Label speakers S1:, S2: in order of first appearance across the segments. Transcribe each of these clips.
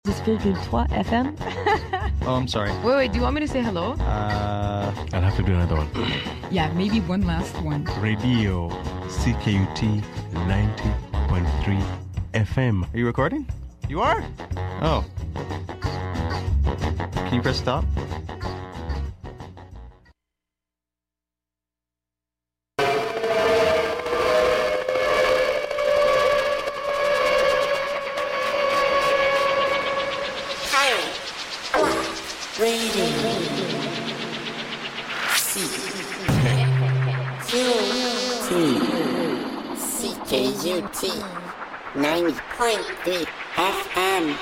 S1: 6,3 FM.
S2: Oh, I'm sorry.
S3: Wait, do you want me to say hello?
S2: I'll have to do another one.
S4: Yeah, maybe one last one.
S2: Radio CKUT 90.3 FM. Are you recording? You are? Oh. Can you press stop?
S5: CKUT 90.3 FM.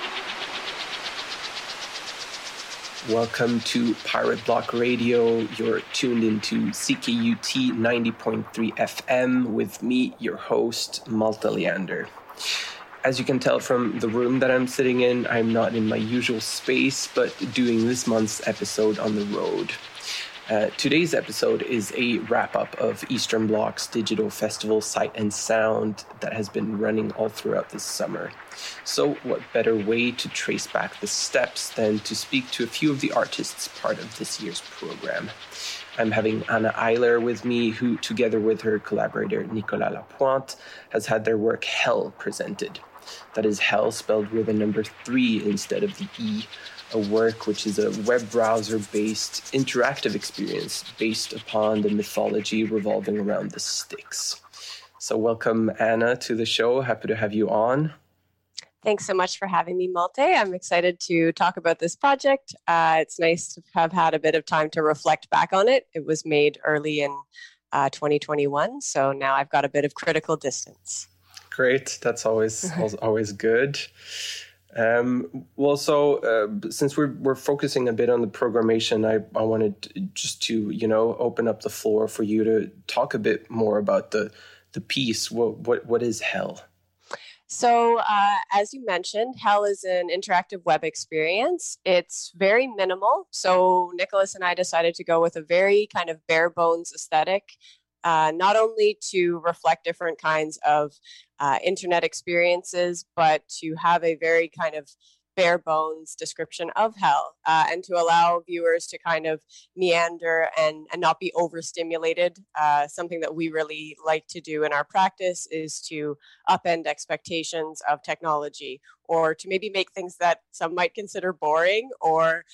S6: Welcome to Pirate Block Radio. You're tuned into CKUT 90.3 FM with me, your host, Malta Leander. As you can tell from the room that I'm sitting in, I'm not in my usual space, but doing this month's episode on the road. Today's episode is a wrap-up of Eastern Bloc's digital festival Sight and Sound that has been running all throughout this summer. So what better way to trace back the steps than to speak to a few of the artists part of this year's program. I'm having Anna Eiler with me, who, together with her collaborator Nicolas Lapointe, has had their work Hell presented. That is Hell spelled with a number 3 instead of the E. A work which is a web browser-based interactive experience based upon the mythology revolving around the Styx. So welcome, Anna, to the show. Happy to have you on.
S7: Thanks so much for having me, Malte. I'm excited to talk about this project. It's nice to have had a bit of time to reflect back on it. It was made early in 2021, so now I've got a bit of critical distance.
S6: Great. That's always good. Since we're focusing a bit on the programmation, I wanted just to, open up the floor for you to talk a bit more about the piece. What is Hell?
S7: So, as you mentioned, Hell is an interactive web experience. It's very minimal. So Nicholas and I decided to go with a very kind of bare bones aesthetic, not only to reflect different kinds of internet experiences, but to have a very kind of bare bones description of Hell, and to allow viewers to kind of meander and not be overstimulated. Something that we really like to do in our practice is to upend expectations of technology, or to maybe make things that some might consider boring or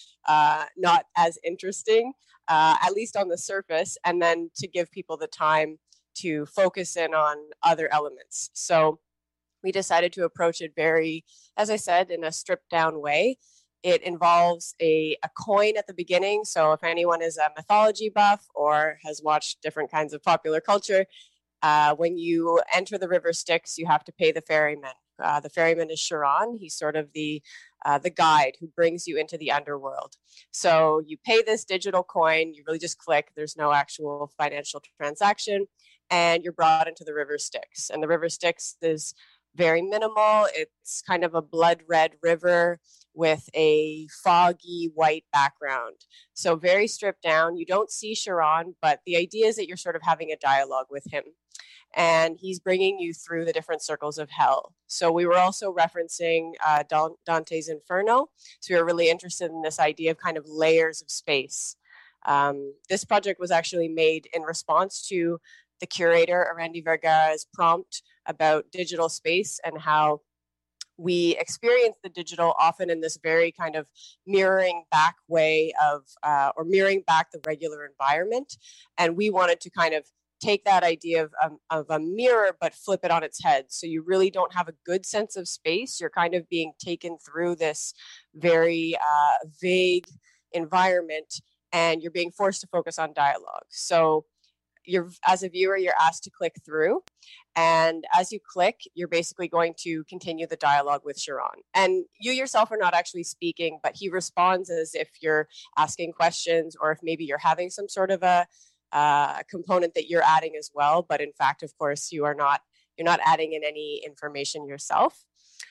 S7: not as interesting, at least on the surface, and then to give people the time to focus in on other elements. So we decided to approach it very, as I said, in a stripped down way. It involves a coin at the beginning. So if anyone is a mythology buff or has watched different kinds of popular culture, when you enter the River Styx, you have to pay the ferryman. The ferryman is Charon. He's sort of the guide who brings you into the underworld. So you pay this digital coin, you really just click, there's no actual financial transaction, and you're brought into the River Styx. And the River Styx is very minimal. It's kind of a blood red river with a foggy white background. So very stripped down. You don't see Charon, but the idea is that you're sort of having a dialogue with him. And he's bringing you through the different circles of hell. So we were also referencing Dante's Inferno. So we were really interested in this idea of kind of layers of space. This project was actually made in response to the curator, Arandy Vergara's prompt about digital space and how we experience the digital often in this very kind of mirroring back way of, or mirroring back the regular environment. And we wanted to kind of take that idea of a mirror, but flip it on its head. So you really don't have a good sense of space. You're kind of being taken through this very vague environment, and you're being forced to focus on dialogue. So as a viewer, you're asked to click through. And as you click, you're basically going to continue the dialogue with Charon. And you yourself are not actually speaking, but he responds as if you're asking questions, or if maybe you're having some sort of a component that you're adding as well. But in fact, of course, you're not adding in any information yourself.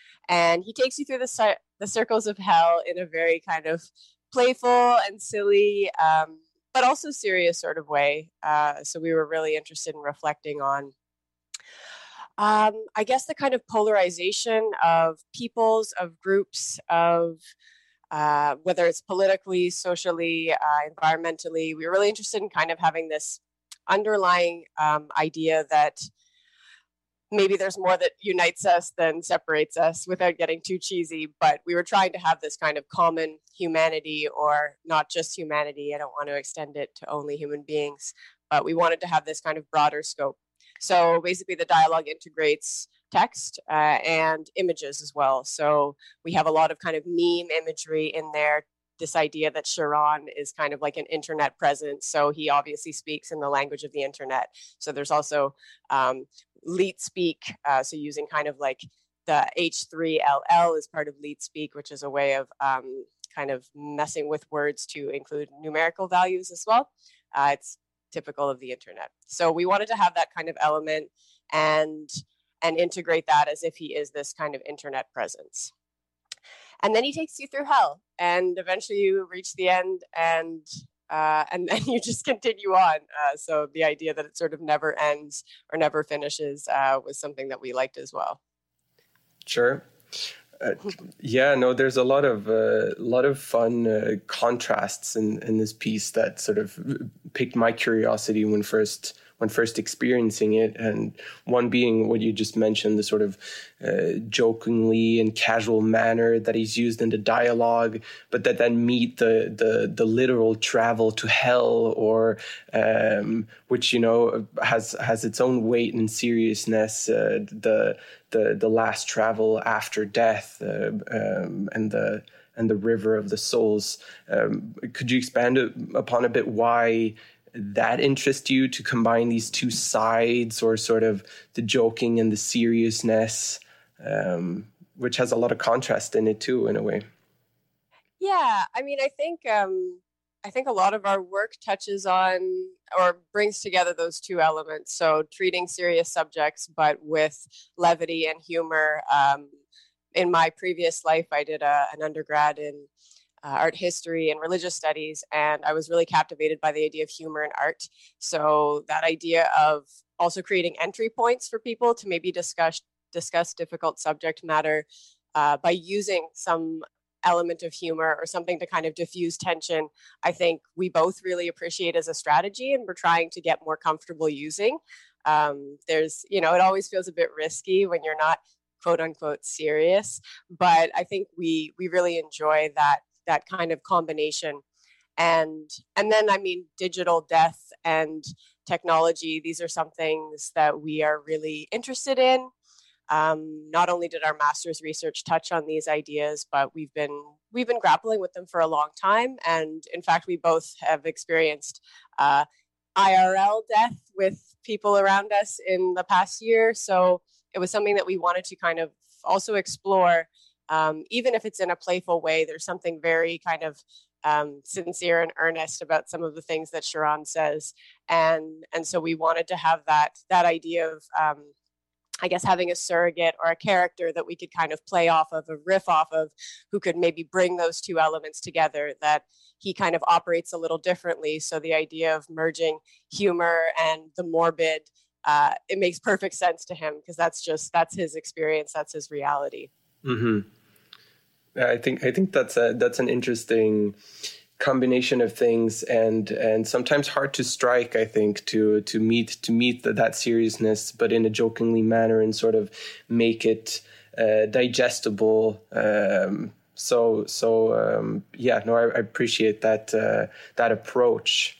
S7: And he takes you through the circles of hell in a very kind of playful and silly, but also serious sort of way. So we were really interested in reflecting on I guess the kind of polarization of peoples, of groups, of whether it's politically, socially, environmentally. We were really interested in kind of having this underlying idea that maybe there's more that unites us than separates us, without getting too cheesy. But we were trying to have this kind of common humanity, or not just humanity. I don't want to extend it to only human beings, but we wanted to have this kind of broader scope. So basically the dialogue integrates text and images as well. So we have a lot of kind of meme imagery in there. This idea that Chiron is kind of like an internet presence. So he obviously speaks in the language of the internet. So there's also Leet Speak. So using kind of like the H3LL is part of Leet Speak, which is a way of kind of messing with words to include numerical values as well. It's typical of the internet. So we wanted to have that kind of element and integrate that as if he is this kind of internet presence. And then he takes you through hell, and eventually you reach the end, and then you just continue on. So the idea that it sort of never ends or never finishes was something that we liked as well.
S6: Sure. Yeah, no, there's a lot of fun contrasts in this piece that sort of piqued my curiosity when first experiencing it, and one being what you just mentioned, the sort of jokingly and casual manner that he's used in the dialogue, but that then meet the literal travel to hell, or which has its own weight and seriousness. The last travel after death, and the river of the souls. Could you expand upon a bit why that interests you, to combine these two sides, or sort of the joking and the seriousness, which has a lot of contrast in it too, in a way?
S7: Yeah, I mean, I think a lot of our work touches on or brings together those two elements. So treating serious subjects, but with levity and humor. In my previous life, I did an undergrad in art history and religious studies, and I was really captivated by the idea of humor in art. So that idea of also creating entry points for people to maybe discuss difficult subject matter by using some element of humor or something to kind of diffuse tension, I think we both really appreciate as a strategy, and we're trying to get more comfortable using. It always feels a bit risky when you're not quote unquote serious, but I think we really enjoy that kind of combination. And then, I mean, digital death and technology, these are some things that we are really interested in. Not only did our master's research touch on these ideas, but we've been grappling with them for a long time. And in fact, we both have experienced IRL death with people around us in the past year. So it was something that we wanted to kind of also explore. Even if it's in a playful way, there's something very kind of sincere and earnest about some of the things that Chiron says. And so we wanted to have that idea of, I guess, having a surrogate or a character that we could kind of play off of, a riff off of, who could maybe bring those two elements together, that he kind of operates a little differently. So the idea of merging humor and the morbid, it makes perfect sense to him, because that's his experience, that's his reality.
S6: Mm-hmm. I think that's an interesting combination of things, and sometimes hard to strike, I think, to meet that seriousness, but in a jokingly manner, and sort of make it digestible. I appreciate that approach.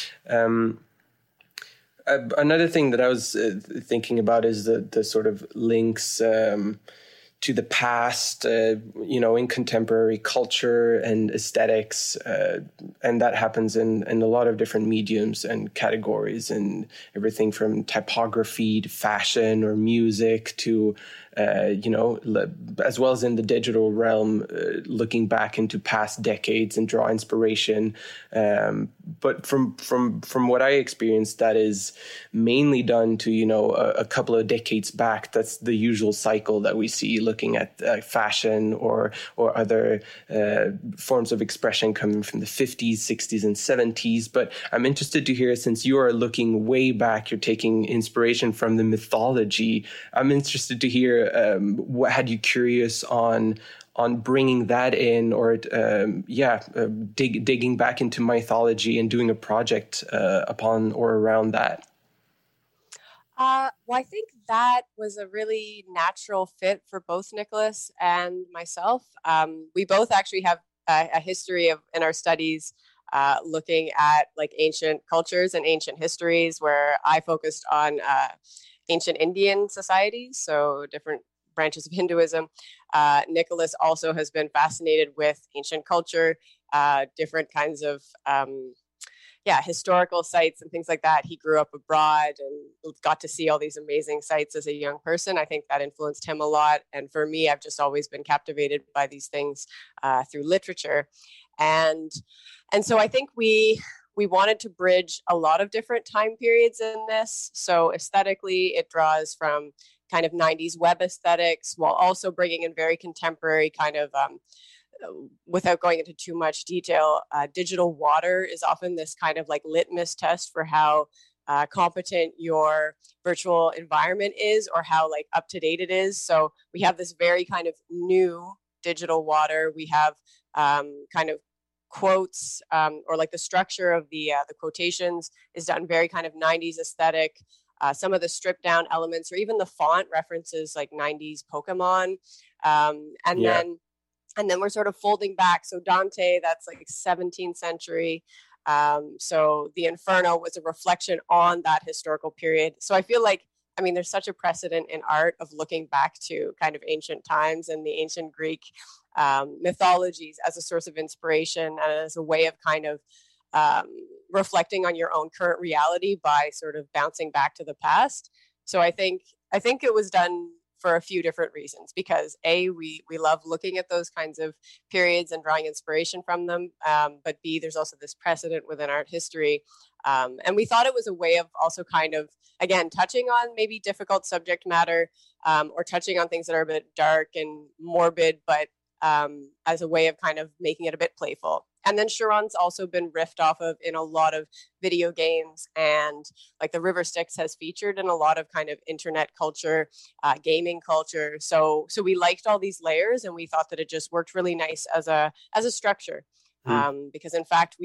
S6: Another thing that I was thinking about is the sort of links to the past, in contemporary culture and aesthetics. And that happens in a lot of different mediums and categories, and everything from typography to fashion or music to as well as in the digital realm, looking back into past decades and draw inspiration. But from what I experienced, that is mainly done to, a couple of decades back. That's the usual cycle that we see looking at fashion or other forms of expression coming from the 50s, 60s, and 70s. But I'm interested to hear, since you are looking way back, you're taking inspiration from the mythology. I'm interested to hear what had you curious on bringing that in, or digging back into mythology and doing a project upon or around that.
S7: Well, I think that was a really natural fit for both Nicholas and myself. We both actually have a history in our studies looking at like ancient cultures and ancient histories, where I focused on ancient Indian societies, so different branches of Hinduism. Nicholas also has been fascinated with ancient culture, different kinds of historical sites and things like that. He grew up abroad and got to see all these amazing sites as a young person. I think that influenced him a lot. And for me, I've just always been captivated by these things through literature. And so I think we wanted to bridge a lot of different time periods in this. So aesthetically, it draws from kind of 90s web aesthetics, while also bringing in very contemporary kind of, without going into too much detail, digital water is often this kind of like litmus test for how competent your virtual environment is, or how like up to date it is. So we have this very kind of new digital water. We have kind of quotes, or like the structure of the quotations is done very kind of 90s aesthetic. Some of the stripped down elements, or even the font references like 90s Pokemon. And then we're sort of folding back. So Dante, that's like 17th century. So the Inferno was a reflection on that historical period. So I feel like, there's such a precedent in art of looking back to kind of ancient times and the ancient Greek mythologies as a source of inspiration and as a way of kind of reflecting on your own current reality by sort of bouncing back to the past. So I think it was done for a few different reasons, because we love looking at those kinds of periods and drawing inspiration from them. But B, there's also this precedent within art history. And we thought it was a way of also kind of, again, touching on maybe difficult subject matter, or touching on things that are a bit dark and morbid, but as a way of kind of making it a bit playful. And then Chiron's also been riffed off of in a lot of video games, and like the River Styx has featured in a lot of kind of internet culture, gaming culture. So we liked all these layers, and we thought that it just worked really nice as a structure. Because in fact,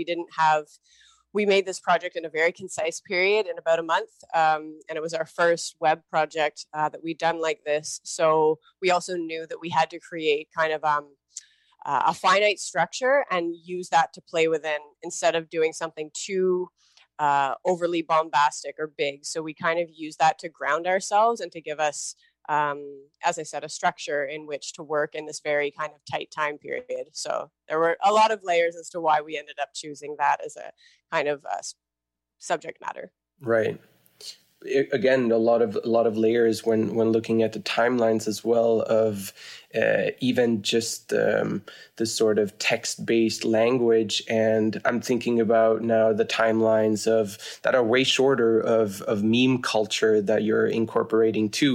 S7: we made this project in a very concise period in about a month. And it was our first web project that we'd done like this. So we also knew that we had to create kind of a finite structure and use that to play within, instead of doing something too overly bombastic or big. So we kind of use that to ground ourselves and to give us, as I said, a structure in which to work in this very kind of tight time period. So there were a lot of layers as to why we ended up choosing that as a kind of subject matter.
S6: Right. Again, a lot of layers when looking at the timelines as well, of even just the sort of text-based language. And I'm thinking about now the timelines that are way shorter of meme culture that you're incorporating too,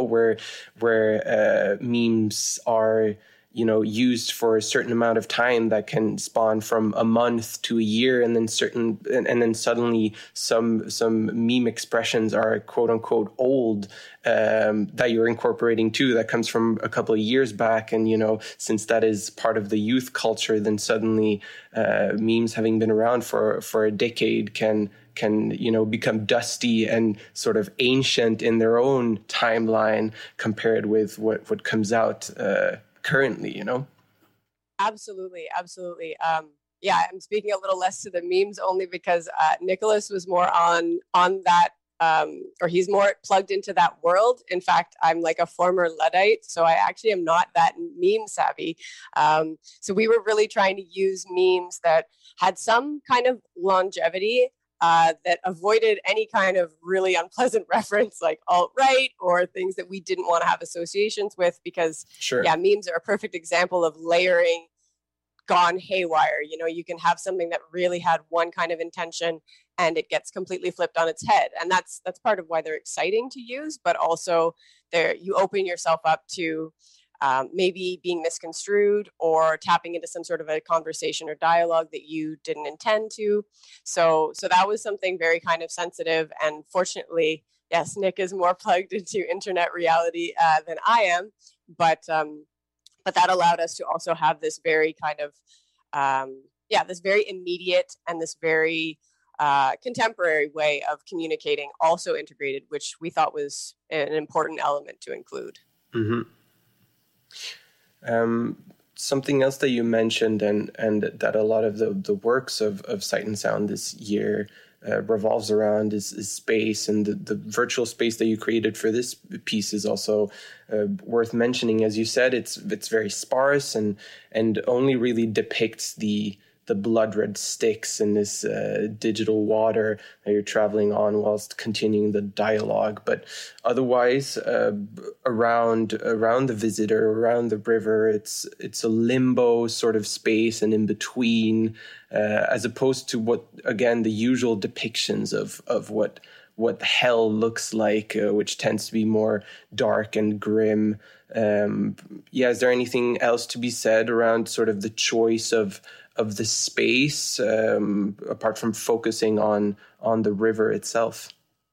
S6: where memes are used for a certain amount of time that can spawn from a month to a year, and then suddenly some meme expressions are quote unquote old, that you're incorporating too, that comes from a couple of years back. And, since that is part of the youth culture, then suddenly memes having been around for a decade can become dusty and sort of ancient in their own timeline compared with what comes out currently,
S7: Absolutely. I'm speaking a little less to the memes only because Nicholas was more on that, or he's more plugged into that world. In fact, I'm like a former Luddite, so I actually am not that meme savvy. So we were really trying to use memes that had some kind of longevity, that avoided any kind of really unpleasant reference like alt-right or things that we didn't want to have associations with, because memes are a perfect example of layering gone haywire. You know, you can have something that really had one kind of intention and it gets completely flipped on its head. And that's part of why they're exciting to use, but also you open yourself up to maybe being misconstrued or tapping into some sort of a conversation or dialogue that you didn't intend to. So that was something very kind of sensitive. And fortunately, yes, Nick is more plugged into internet reality than I am, but that allowed us to also have this very kind of, this very immediate and this very contemporary way of communicating also integrated, which we thought was an important element to include.
S6: Mm-hmm. Something else that you mentioned and that a lot of the works of Sight and Sound this year revolves around is space, and the virtual space that you created for this piece is also worth mentioning. As you said, it's very sparse and only really depicts the blood red sticks in this digital water that you're traveling on whilst continuing the dialogue. But otherwise, around the visitor, around the river, it's a limbo sort of space and in between, as opposed to what, again, the usual depictions of what hell looks like, which tends to be more dark and grim. Is there anything else to be said around sort of the choice of the space, apart from focusing on the river itself?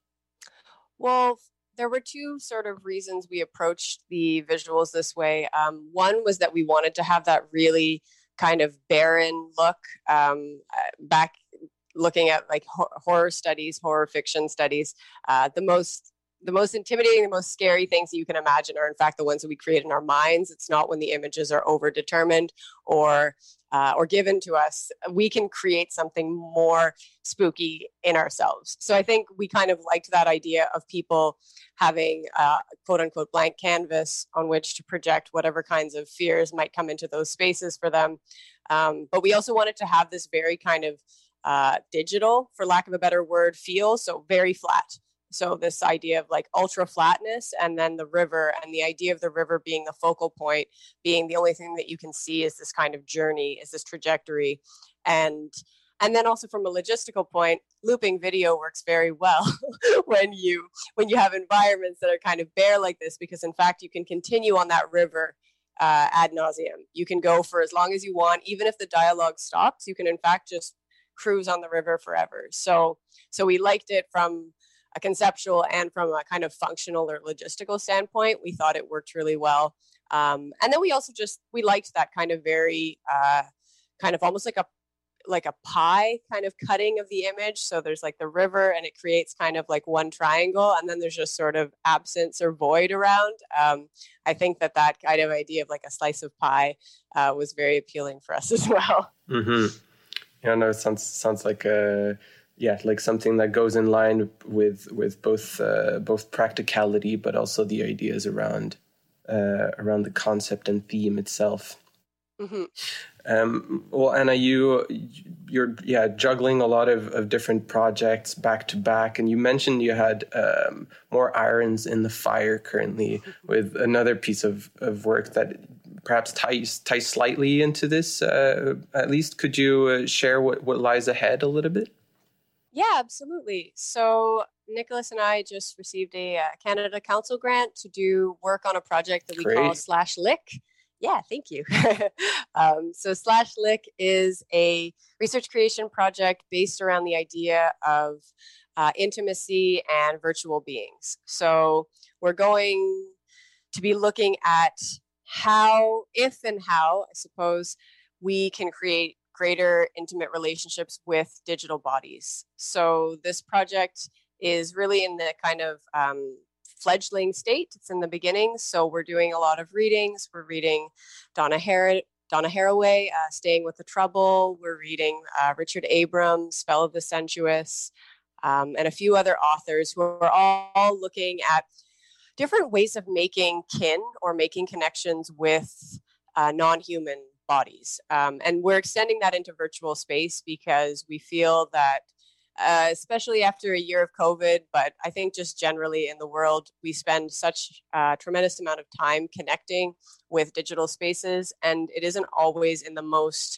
S7: Well, there were two sort of reasons we approached the visuals this way. One was that we wanted to have that really kind of barren look. Back looking at like horror studies, horror fiction studies, the most intimidating, the most scary things that you can imagine are in fact the ones that we create in our minds. It's not when the images are overdetermined or given to us. We can create something more spooky in ourselves. So I think we kind of liked that idea of people having quote unquote blank canvas on which to project whatever kinds of fears might come into those spaces for them. But we also wanted to have this very kind of digital, for lack of a better word, feel. So very flat. So this idea of like ultra flatness, and then the river, and the idea of the river being the focal point, being the only thing that you can see is this kind of journey, is this trajectory. And then also from a logistical point, looping video works very well when you have environments that are kind of bare like this, because in fact you can continue on that river ad nauseum. You can go for as long as you want, even if the dialogue stops, you can in fact just cruise on the river forever. So we liked it from a conceptual and from a kind of functional or logistical standpoint. We thought it worked really well. And then we also we liked that kind of very kind of almost like a pie kind of cutting of the image. So there's like the river and it creates kind of like one triangle, and then there's just sort of absence or void around. I think that kind of idea of like a slice of pie was very appealing for us as well.
S6: Mm-hmm. Yeah, no, it sounds like like something that goes in line with both practicality, but also the ideas around the concept and theme itself.
S7: Mm-hmm.
S6: Well, Anna, you're juggling a lot of different projects back to back, and you mentioned you had more irons in the fire currently with another piece of work that perhaps ties slightly into this. At least, could you share what lies ahead a little bit?
S7: Yeah, absolutely. So Nicholas and I just received a Canada Council grant to do work on a project that we call /Lick. Yeah, thank you. So /Lick is a research creation project based around the idea of intimacy and virtual beings. So we're going to be looking at how, I suppose, we can create greater intimate relationships with digital bodies. So this project is really in the kind of fledgling state. It's in the beginning. So we're doing a lot of readings. We're reading Donna Haraway, Staying with the Trouble. We're reading Richard Abrams, Spell of the Sensuous, and a few other authors who are all looking at different ways of making kin or making connections with non-human bodies. And we're extending that into virtual space because we feel that especially after a year of COVID, but I think just generally in the world, we spend such a tremendous amount of time connecting with digital spaces, and it isn't always in the most,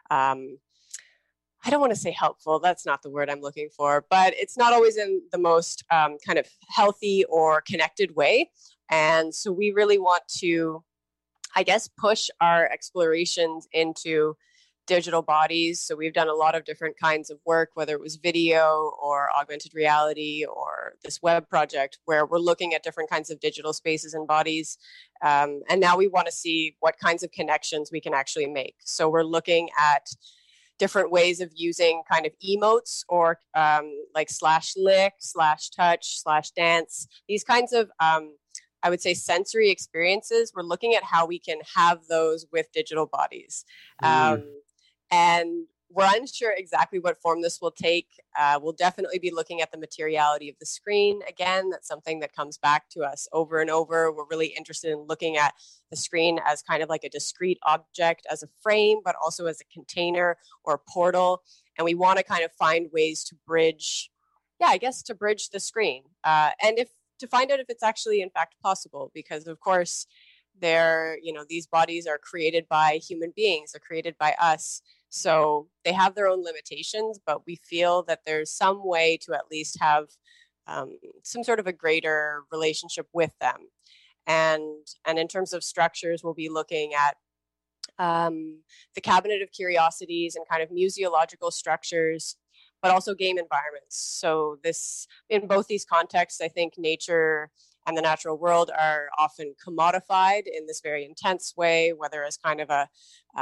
S7: I don't want to say helpful, that's not the word I'm looking for, but it's not always in the most kind of healthy or connected way. And so we really want to, I guess, push our explorations into digital bodies. So we've done a lot of different kinds of work, whether it was video or augmented reality or this web project, where we're looking at different kinds of digital spaces and bodies. And now we want to see what kinds of connections we can actually make. So we're looking at different ways of using kind of emotes or like /lick, /touch, /dance, these kinds of I would say sensory experiences. We're looking at how we can have those with digital bodies. And we're unsure exactly what form this will take. We'll definitely be looking at the materiality of the screen. Again, that's something that comes back to us over and over. We're really interested in looking at the screen as kind of like a discrete object, as a frame, but also as a container or a portal. And we want to kind of find ways to bridge, to bridge the screen. And to find out if it's actually in fact possible, because of course these bodies are created by human beings, they're created by us. So they have their own limitations, but we feel that there's some way to at least have some sort of a greater relationship with them. And in terms of structures, we'll be looking at the Cabinet of Curiosities and kind of museological structures, but also game environments. So in both these contexts, I think nature and the natural world are often commodified in this very intense way, whether as kind of a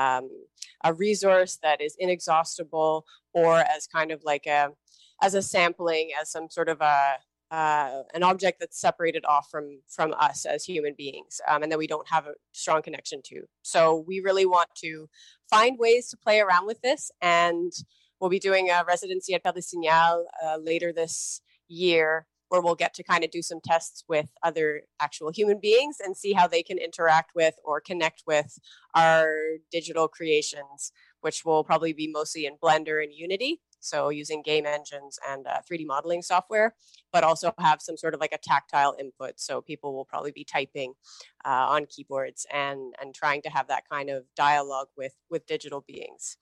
S7: resource that is inexhaustible, or as kind of like as a sampling, as some sort of an object that's separated off from us as human beings, and that we don't have a strong connection to. So we really want to find ways to play around with this, and we'll be doing a residency at Père de Signal later this year, where we'll get to kind of do some tests with other actual human beings and see how they can interact with or connect with our digital creations, which will probably be mostly in Blender and Unity, so using game engines and 3D modeling software, but also have some sort of like a tactile input. So people will probably be typing on keyboards and trying to have that kind of dialogue with digital beings.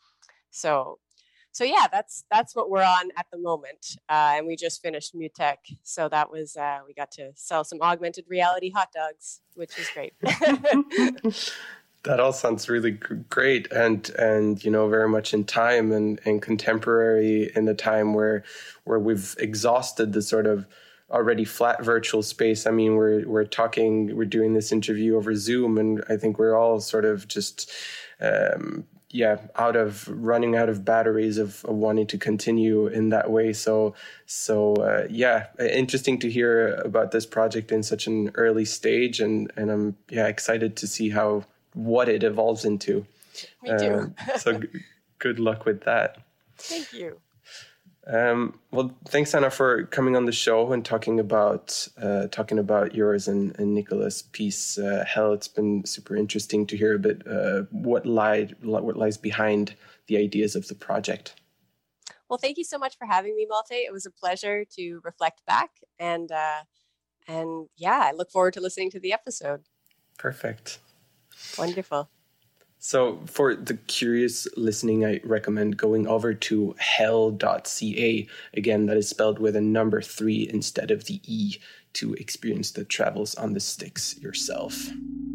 S7: So yeah, that's what we're on at the moment. And we just finished MUTEC. So that was, we got to sell some augmented reality hot dogs, which is great.
S6: That all sounds really great and very much in time and contemporary, in the time where we've exhausted the sort of already flat virtual space. I mean, we're doing this interview over Zoom, and I think we're all sort of just running out of batteries of wanting to continue in that way. So interesting to hear about this project in such an early stage, and I'm excited to see what it evolves into.
S7: Me too.
S6: So good luck with that.
S7: Thank you.
S6: Well, thanks, Anna, for coming on the show and talking about yours and Nicholas' piece, Hell. It's been super interesting to hear a bit what lies behind the ideas of the project.
S7: Well, thank you so much for having me, Malte. It was a pleasure to reflect back, and I look forward to listening to the episode.
S6: Perfect.
S7: Wonderful.
S6: So for the curious listening, I recommend going over to hell.ca. Again, that is spelled with a number 3 instead of the E, to experience the travels on the sticks yourself.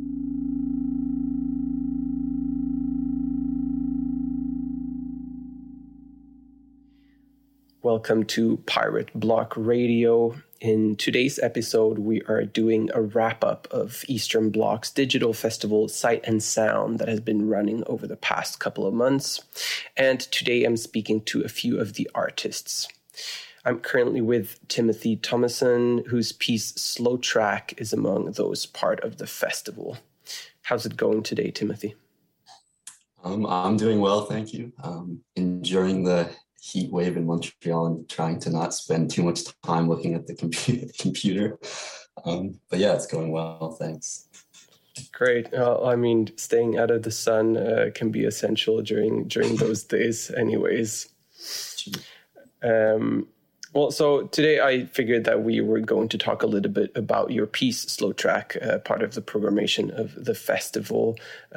S6: Welcome to Pirate Block Radio. In today's episode, we are doing a wrap-up of Eastern Bloc's digital festival Sight and Sound that has been running over the past couple of months. And today I'm speaking to a few of the artists. I'm currently with Timothy Thomason, whose piece Slow Track is among those part of the festival. How's it going today, Timothy?
S1: I'm doing well, thank you. Enjoying the heat wave in Montreal and trying to not spend too much time looking at the computer. But yeah, it's going well, thanks.
S6: Great. Staying out of the sun can be essential during those days anyways. Well, so today I figured that we were going to talk a little bit about your piece, Slow Track, part of the programmation of the festival.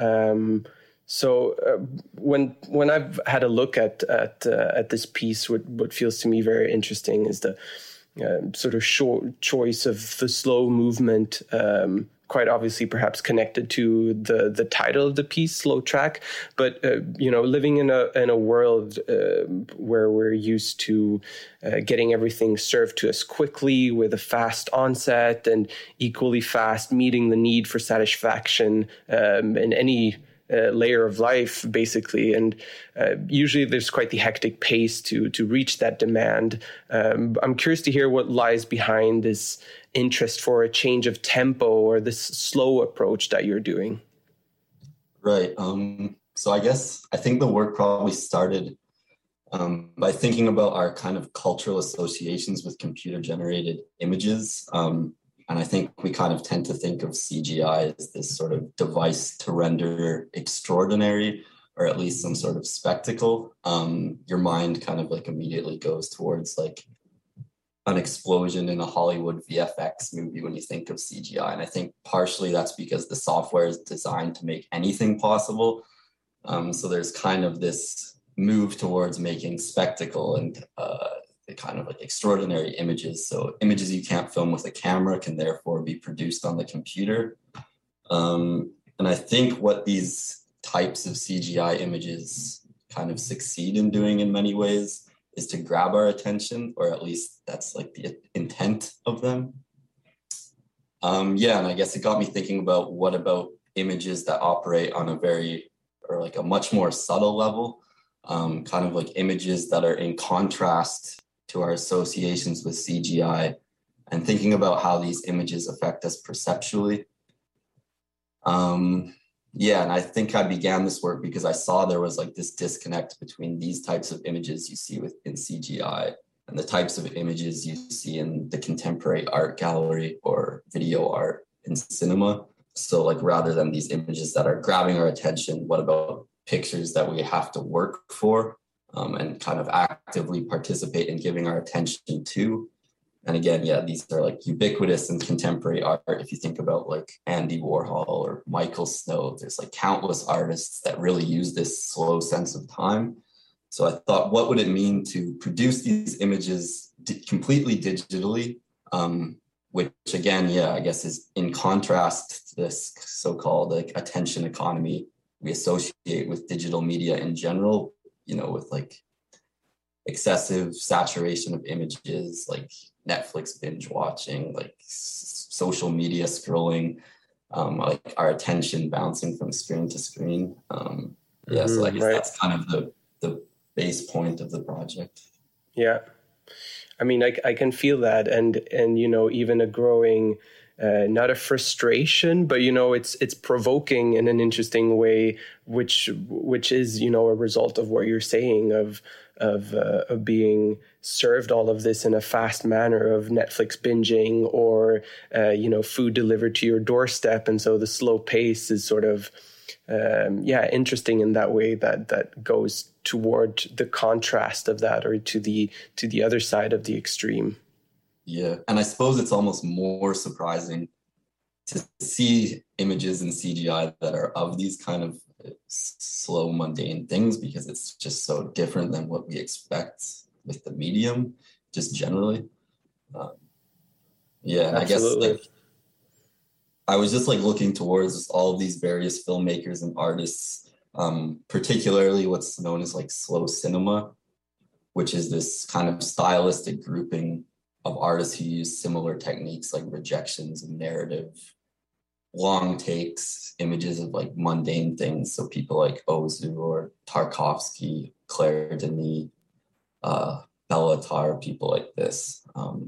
S6: When I've had a look at this piece, what feels to me very interesting is the sort of choice of the slow movement, quite obviously perhaps connected to the title of the piece, Slow Track. But, living in a world where we're used to getting everything served to us quickly with a fast onset and equally fast meeting the need for satisfaction in any layer of life, basically. And usually there's quite the hectic pace to reach that demand. I'm curious to hear what lies behind this interest for a change of tempo or this slow approach that you're doing.
S1: Right. So I think the work probably started by thinking about our kind of cultural associations with computer-generated images. And I think we kind of tend to think of CGI as this sort of device to render extraordinary, or at least some sort of spectacle. Your mind kind of like immediately goes towards like an explosion in a Hollywood VFX movie when you think of CGI. And I think partially that's because the software is designed to make anything possible. So there's kind of this move towards making spectacle and the kind of like extraordinary images. So images you can't film with a camera can therefore be produced on the computer. And I think what these types of CGI images kind of succeed in doing in many ways is to grab our attention, or at least that's like the intent of them. And I guess it got me thinking about what about images that operate on a much more subtle level, kind of like images that are in contrast to our associations with CGI, and thinking about how these images affect us perceptually. And I think I began this work because I saw there was like this disconnect between these types of images you see in CGI and the types of images you see in the contemporary art gallery or video art in cinema. So like rather than these images that are grabbing our attention, what about pictures that we have to work for and kind of actively participate in giving our attention to? And again, these are like ubiquitous in contemporary art. If you think about like Andy Warhol or Michael Snow, there's like countless artists that really use this slow sense of time. So I thought, what would it mean to produce these images completely digitally, which again, I guess is in contrast to this so-called like attention economy we associate with digital media in general, with like excessive saturation of images, like Netflix binge watching, like social media scrolling, like our attention bouncing from screen to screen. So I guess that's kind of the base point of the project.
S6: Yeah. I mean, I can feel that. And even a growing, not a frustration, but, it's provoking in an interesting way, which is, a result of what you're saying of being served all of this in a fast manner of Netflix binging or, food delivered to your doorstep. And so the slow pace is sort of, interesting in that way that goes toward the contrast of that, or to the other side of the extreme.
S1: Yeah. And I suppose it's almost more surprising to see images in CGI that are of these kind of slow, mundane things, because it's just so different than what we expect with the medium, just generally. And I guess like I was just like looking towards all of these various filmmakers and artists, particularly what's known as like slow cinema, which is this kind of stylistic grouping of artists who use similar techniques like rejections and narrative, long takes, images of like mundane things. So people like Ozu or Tarkovsky, Claire Denis, Bella Tarr, people like this.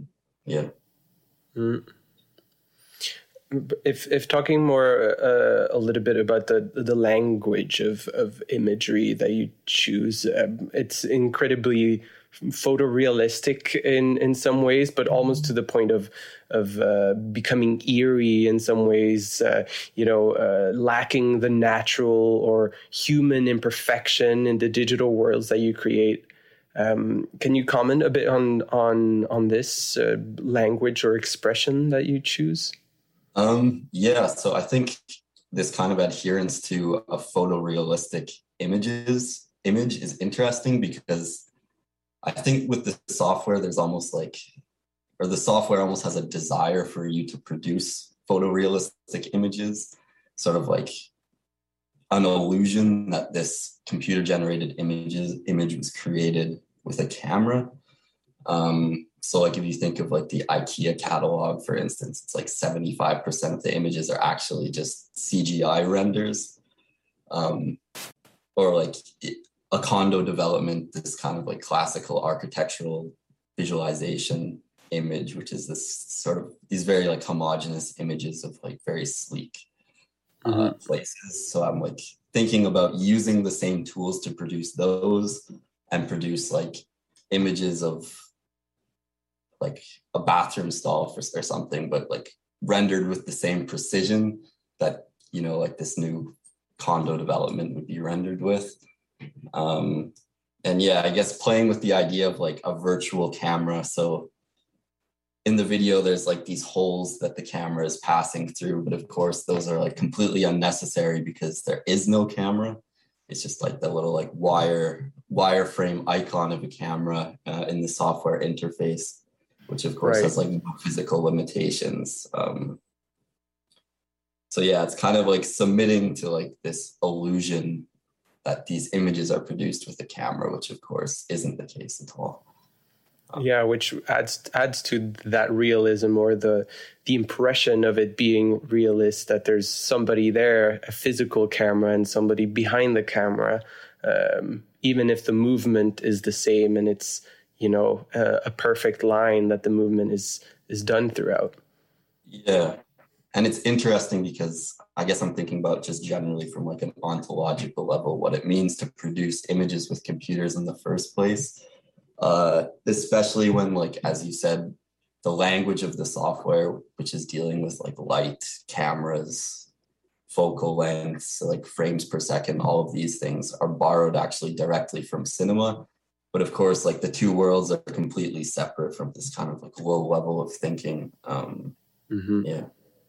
S6: If talking more a little bit about the language of imagery that you choose, it's incredibly photorealistic in some ways, but almost to the point of becoming eerie in some ways, lacking the natural or human imperfection in the digital worlds that you create. Can you comment a bit on this language or expression that you choose?
S1: Yeah, so I think this kind of adherence to a photorealistic image is interesting, because I think with the software, there's almost like, or the software almost has a desire for you to produce photorealistic images, sort of like an illusion that this computer generated image was created with a camera. So like if you think of like the IKEA catalog, for instance, it's like 75% of the images are actually just CGI renders. Or like a condo development, this kind of like classical architectural visualization image, which is this sort of these very like homogeneous images of like very sleek places. So I'm like thinking about using the same tools to produce those and produce like images of like a bathroom stall or something, but like rendered with the same precision that, you know, like this new condo development would be rendered with. And yeah, I guess playing with the idea of like a virtual camera. So in the video, there's like these holes that the camera is passing through, but of course those are like completely unnecessary because there is no camera. It's just like the little like wireframe icon of a camera in the software interface, which of course has like no physical limitations. So yeah, it's kind of like submitting to like this illusion that these images are produced with a camera, which of course isn't the case at all.
S6: Yeah, which adds to that realism, or the impression of it being realist, that there's somebody there, a physical camera, and somebody behind the camera, even if the movement is the same and it's, you know, a perfect line that the movement is done throughout.
S1: Yeah. And it's interesting because I guess I'm thinking about just generally from like an ontological level, what it means to produce images with computers in the first place. Especially when, like, as you said, the language of the software, which is dealing with like light, cameras, focal lengths, like frames per second, all of these things are borrowed actually directly from cinema. But of course, like the two worlds are completely separate from this kind of like low level of thinking. Yeah.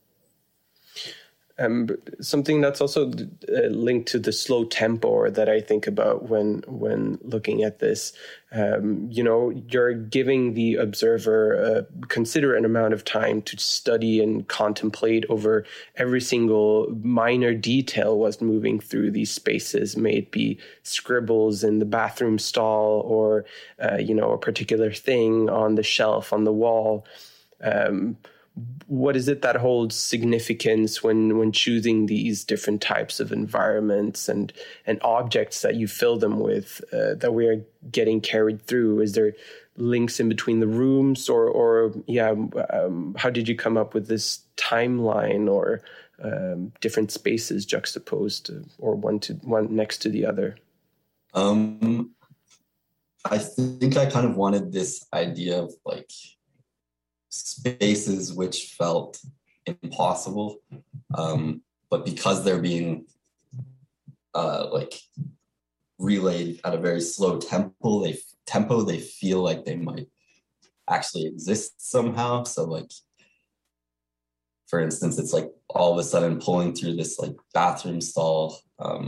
S6: Something that's also linked to the slow tempo, or that I think about when looking at this, you know, you're giving the observer a considerate amount of time to study and contemplate over every single minor detail was moving through these spaces, may it be scribbles in the bathroom stall, or, you know, a particular thing on the shelf on the wall. What is it that holds significance when choosing these different types of environments and objects that you fill them with, that we are getting carried through? Is there links in between the rooms, or how did you come up with this timeline, or different spaces juxtaposed, or one next to the other?
S1: I think I kind of wanted this idea of like spaces which felt impossible, but because they're being like relayed at a very slow tempo, they feel like they might actually exist somehow. So like, for instance, it's like all of a sudden pulling through this like bathroom stall.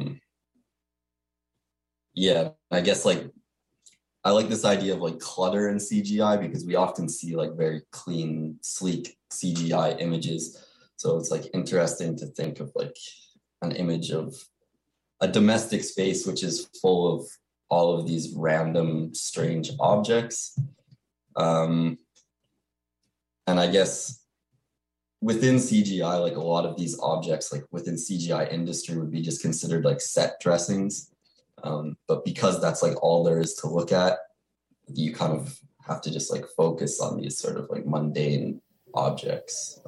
S1: Yeah, I guess like I like this idea of like clutter in CGI, because we often see like very clean, sleek CGI images. So it's like interesting to think of like an image of a domestic space which is full of all of these random, strange objects. And I guess within CGI, like a lot of these objects, like within CGI industry, would be just considered like set dressings. But because that's like all there is to look at, you kind of have to just like focus on these sort of like mundane objects.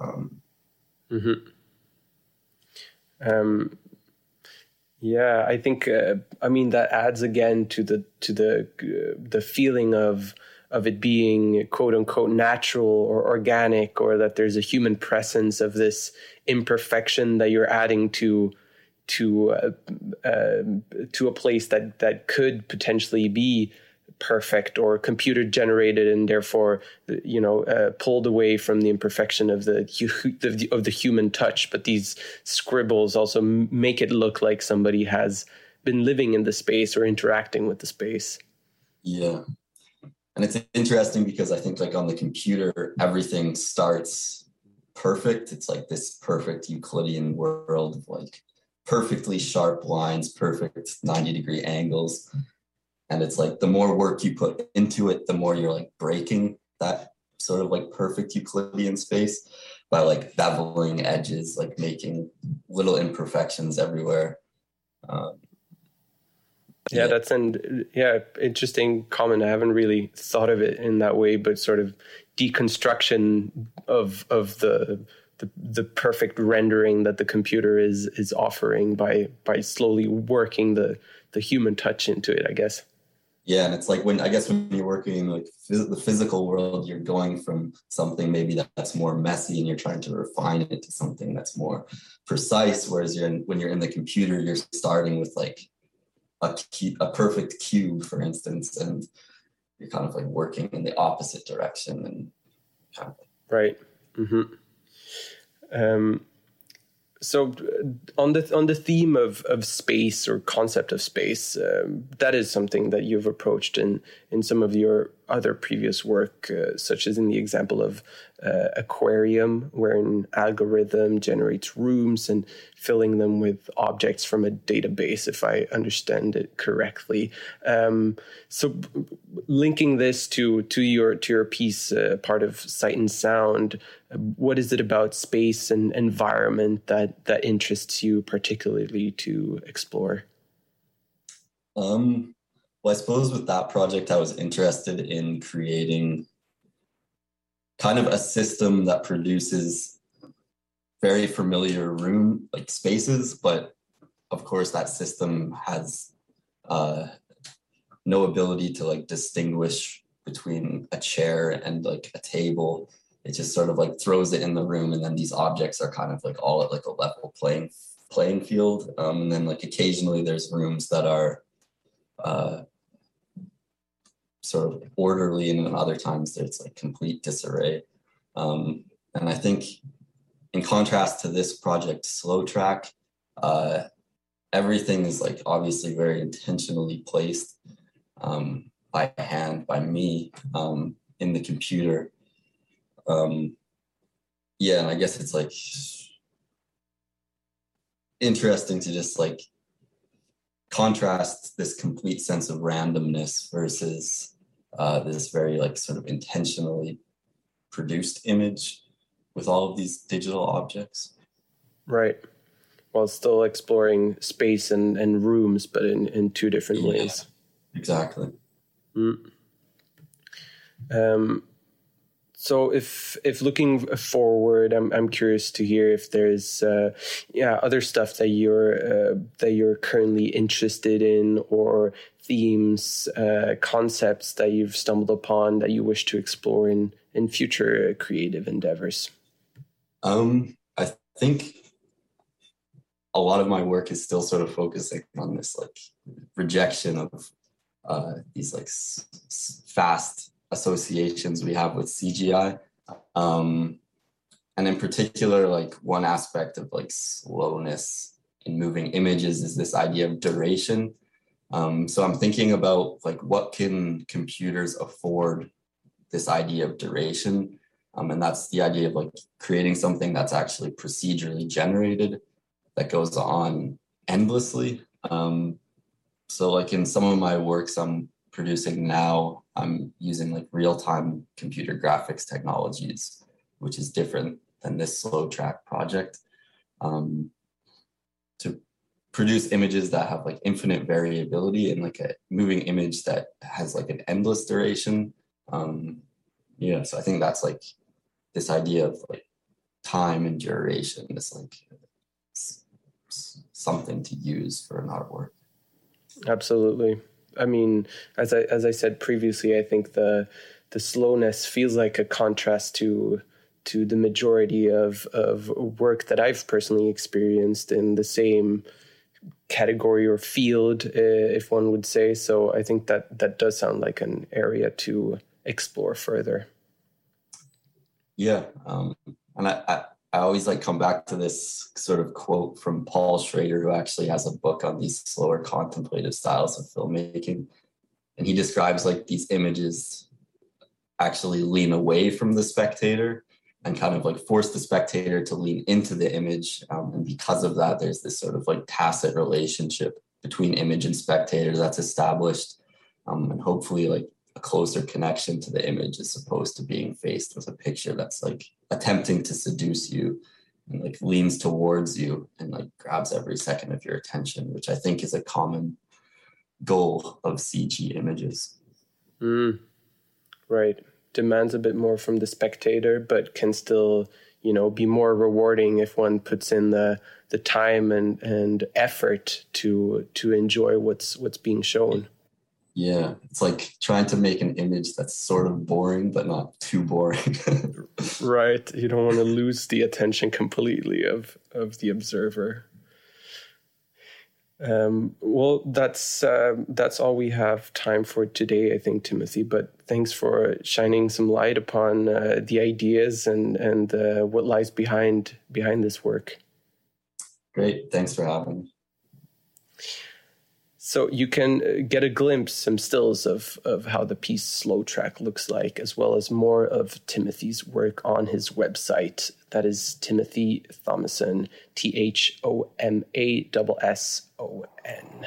S6: Yeah, I think I mean that adds again to the feeling of it being quote unquote natural or organic, or that there's a human presence of this imperfection that you're adding to a place that could potentially be perfect or computer generated, and therefore, pulled away from the imperfection of the human touch. But these scribbles also make it look like somebody has been living in the space or interacting with the space.
S1: Yeah. And it's interesting because I think like on the computer, everything starts perfect. It's like this perfect Euclidean world of like perfectly sharp lines, perfect 90-degree angles. And it's like the more work you put into it, the more you're like breaking that sort of like perfect Euclidean space by like beveling edges, like making little imperfections everywhere.
S6: That's interesting comment. I haven't really thought of it in that way, but sort of deconstruction of the perfect rendering that the computer is offering by slowly working the human touch into it, I guess.
S1: Yeah, and it's like when you're working in like the physical world, you're going from something maybe that's more messy and you're trying to refine it to something that's more precise. Whereas when you're in the computer, you're starting with like a perfect cube, for instance, and you're kind of like working in the opposite direction and kind of
S6: right. Mm-hmm. So on the theme of space or concept of space, that is something that you've approached in some of your other previous work, such as in the example of aquarium, where an algorithm generates rooms and filling them with objects from a database, if I understand it correctly. So linking this to your piece, part of Sight and Sound, what is it about space and environment that interests you particularly to explore?
S1: Well, I suppose with that project, I was interested in creating kind of a system that produces very familiar room, like spaces, but of course that system has no ability to like distinguish between a chair and like a table. It just sort of like throws it in the room, and then these objects are kind of like all at like a level playing field. And then like occasionally there's rooms that are sort of orderly, and then other times there's like complete disarray. And I think in contrast to this project, Slow Track, everything is like obviously very intentionally placed by hand, by me, in the computer. And I guess it's like interesting to just like contrast this complete sense of randomness versus this very like sort of intentionally produced image with all of these digital objects.
S6: Right. While still exploring space and rooms, but in two different ways.
S1: Exactly.
S6: So if looking forward, I'm curious to hear if there's other stuff that you're currently interested in, or themes, concepts that you've stumbled upon that you wish to explore in future creative endeavors.
S1: I think a lot of my work is still sort of focusing on this like rejection of these like fast associations we have with CGI. And in particular, like one aspect of like slowness in moving images is this idea of duration. So I'm thinking about like what can computers afford this idea of duration? And that's the idea of like creating something that's actually procedurally generated that goes on endlessly. So like in some of my works I'm producing now, I'm using like real-time computer graphics technologies, which is different than this Slow Track project, to produce images that have like infinite variability and like a moving image that has like an endless duration. So I think that's like this idea of like time and duration is like something to use for an artwork.
S6: Absolutely. I mean, as I said previously, I think the slowness feels like a contrast to the majority of work that I've personally experienced in the same category or field, if one would say. So I think that does sound like an area to explore further.
S1: Yeah, and I always like come back to this sort of quote from Paul Schrader, who actually has a book on these slower contemplative styles of filmmaking. And he describes like these images actually lean away from the spectator and kind of like force the spectator to lean into the image. And because of that, there's this sort of like tacit relationship between image and spectator that's established. And hopefully like a closer connection to the image as opposed to being faced with a picture that's like attempting to seduce you and like leans towards you and like grabs every second of your attention, which I think is a common goal of CG images.
S6: Right. Demands a bit more from the spectator, but can still, be more rewarding if one puts in the time and effort to enjoy what's being shown.
S1: Yeah, it's like trying to make an image that's sort of boring, but not too boring.
S6: Right. You don't want to lose the attention completely of the observer. Well, that's all we have time for today, I think, Timothy. But thanks for shining some light upon the ideas and what lies behind this work.
S1: Great. Thanks for having me.
S6: So you can get a glimpse, some stills of how the piece Slow Track looks like, as well as more of Timothy's work on his website. That is Timothy Thomasson, ThomasSon.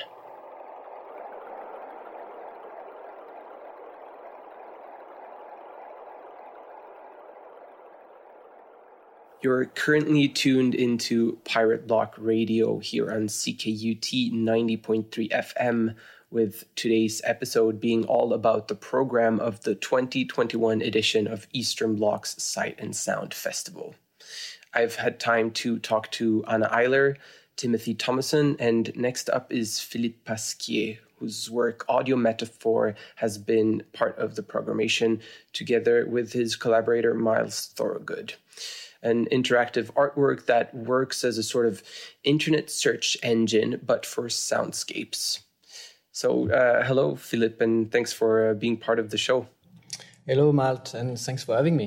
S6: You're currently tuned into Pirate Block Radio here on CKUT 90.3 FM, with today's episode being all about the program of the 2021 edition of Eastern Bloc's Sight and Sound Festival. I've had time to talk to Anna Eiler, Timothy Thomasson, and next up is Philippe Pasquier, whose work Audio Metaphor has been part of the programmation, together with his collaborator Miles Thorogood. An interactive artwork that works as a sort of internet search engine, but for soundscapes. So hello, Philippe, and thanks for being part of the show.
S3: Hello, Malt, and thanks for having me.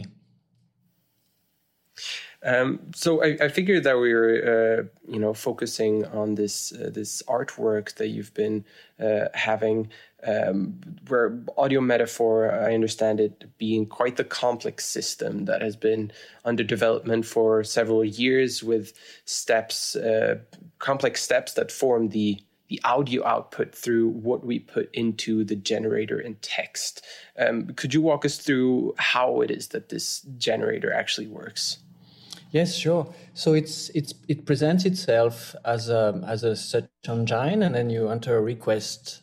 S6: So I figured that we were, focusing on this artwork that you've been having, where Audio Metaphor, I understand it being quite the complex system that has been under development for several years, with steps, complex steps that form the audio output through what we put into the generator in text. Could you walk us through how it is that this generator actually works?
S3: Yes, sure. So it presents itself as a search engine, and then you enter a request,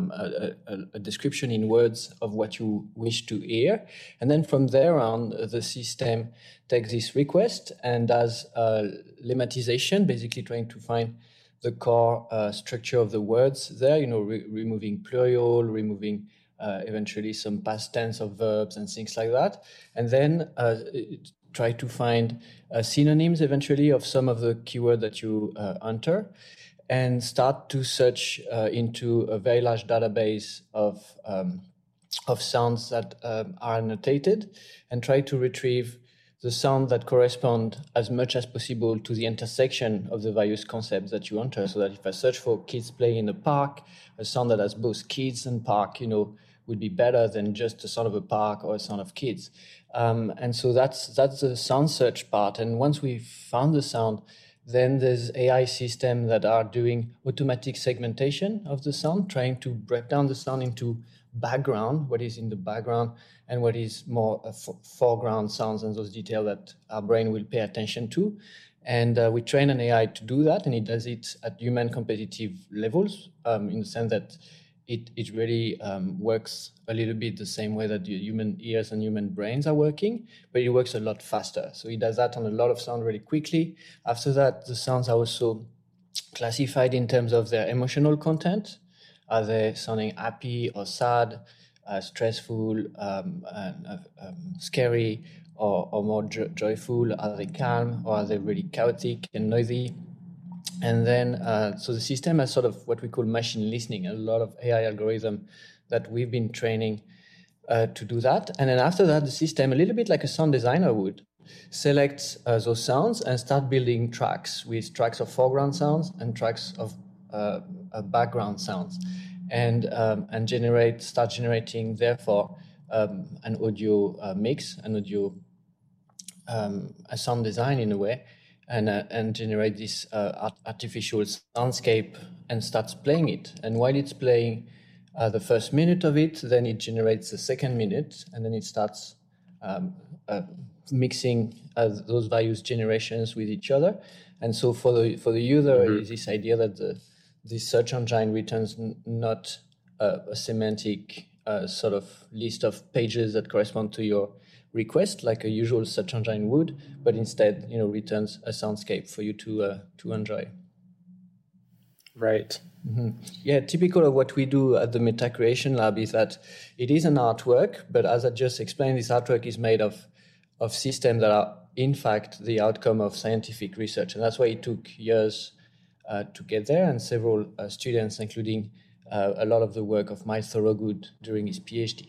S3: a description in words of what you wish to hear, and then from there on, the system takes this request and does lemmatization, basically trying to find the core structure of the words there. Removing plural, removing eventually some past tense of verbs and things like that, and then try to find synonyms eventually of some of the keywords that you enter, and start to search into a very large database of sounds that are annotated, and try to retrieve the sound that correspond as much as possible to the intersection of the various concepts that you enter. So that if I search for kids playing in the park, a sound that has both kids and park, would be better than just a sound of a park or a sound of kids. And so that's the sound search part. And once we've found the sound, then there's AI systems that are doing automatic segmentation of the sound, trying to break down the sound into background, what is in the background, and what is more foreground sounds, and those details that our brain will pay attention to. And we train an AI to do that, and it does it at human competitive levels, in the sense that it really works a little bit the same way that the human ears and human brains are working, but it works a lot faster. So it does that on a lot of sound really quickly. After that, the sounds are also classified in terms of their emotional content. Are they sounding happy or sad, stressful, scary, or more joyful? Are they calm, or are they really chaotic and noisy? And then, so the system has sort of what we call machine listening, a lot of AI algorithm that we've been training to do that. And then after that, the system, a little bit like a sound designer would, select those sounds and start building tracks with tracks of foreground sounds and tracks of background sounds, and start generating therefore an audio mix, an audio a sound design in a way, and generate this artificial soundscape and starts playing it. And while it's playing the first minute of it, then it generates the second minute, and then it starts mixing those various generations with each other. And so for the user, is this idea that this search engine returns not a semantic sort of list of pages that correspond to your request like a usual search engine would, but instead, returns a soundscape for you to enjoy.
S6: Right.
S3: Mm-hmm. Yeah, typical of what we do at the Meta Creation Lab is that it is an artwork, but as I just explained, this artwork is made of systems that are in fact the outcome of scientific research, and that's why it took years to get there, and several students, including a lot of the work of Miles Thorogood during his PhD.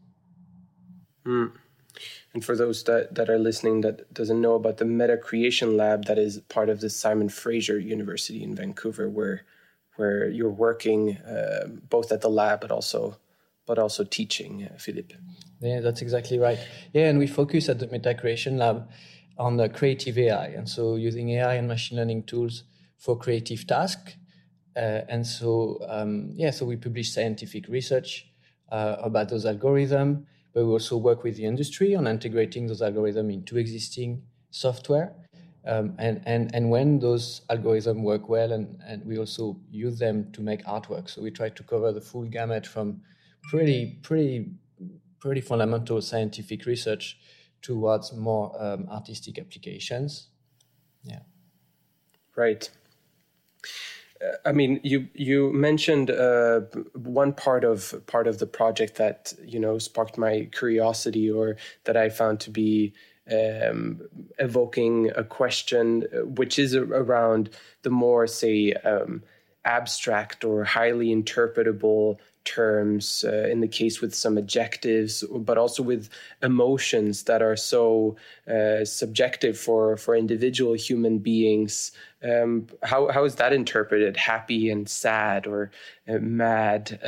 S6: And for those that are listening that doesn't know about the Meta Creation Lab, that is part of the Simon Fraser University in Vancouver, where you're working both at the lab but also teaching, Philippe.
S3: Yeah, that's exactly right. Yeah, and we focus at the Meta Creation Lab on the creative AI, and so using AI and machine learning tools for creative tasks. So we publish scientific research about those algorithms, but we also work with the industry on integrating those algorithms into existing software. And when those algorithms work well, and we also use them to make artwork. So we try to cover the full gamut from pretty fundamental scientific research towards more artistic applications. Yeah.
S6: Right. I mean, you mentioned one part of the project that sparked my curiosity, or that I found to be evoking a question, which is around the more, say, abstract or highly interpretable terms, in the case with some adjectives, but also with emotions that are so subjective for individual human beings. How is that interpreted? Happy and sad, or mad,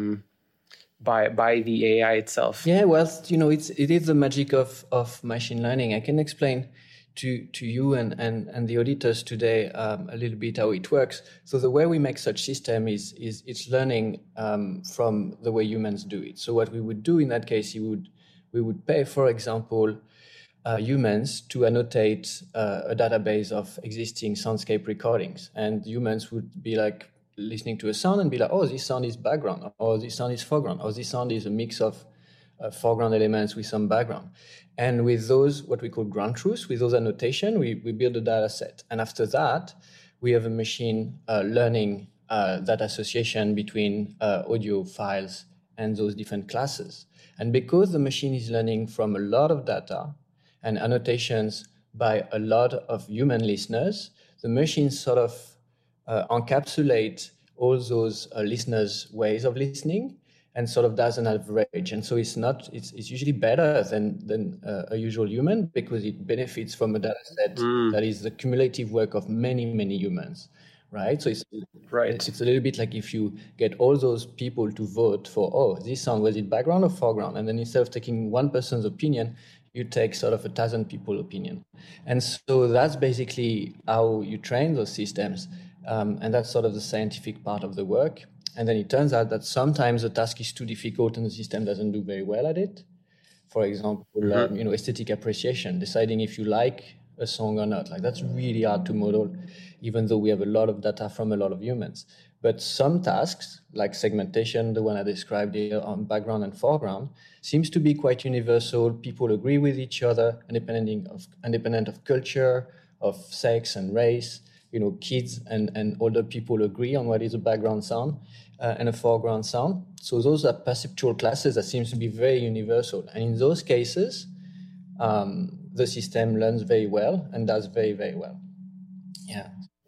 S6: by the AI itself?
S3: Yeah, well, it is the magic of machine learning. I can explain to you and the auditors today a little bit how it works. So the way we make such system is it's learning from the way humans do it. So what we would do in that case, we would pay, for example, humans to annotate a database of existing soundscape recordings, and humans would be like listening to a sound and be like, oh, this sound is background, or this sound is foreground, or this sound is a mix of foreground elements with some background. And with those, what we call ground truths, with those annotation, we build a data set. And after that, we have a machine learning that association between audio files and those different classes. And because the machine is learning from a lot of data and annotations by a lot of human listeners, the machine sort of encapsulate all those listeners' ways of listening and sort of does an average. And so it's usually better than a usual human, because it benefits from a data set that is the cumulative work of many, many humans, right? So it's a little bit like if you get all those people to vote for, oh, this sound, was it background or foreground? And then instead of taking one person's opinion, you take sort of 1,000 people's opinion. And so that's basically how you train those systems. And that's sort of the scientific part of the work. And then it turns out that sometimes the task is too difficult and the system doesn't do very well at it. For example, aesthetic appreciation, deciding if you like a song or not. Like, that's really hard to model, even though we have a lot of data from a lot of humans. But some tasks, like segmentation, the one I described here on background and foreground, seems to be quite universal. People agree with each other, independent of culture, of sex and race. Kids and older people agree on what is a background sound and a foreground sound. So those are perceptual classes that seems to be very universal. And in those cases, the system learns very well and does very, very well. Yeah.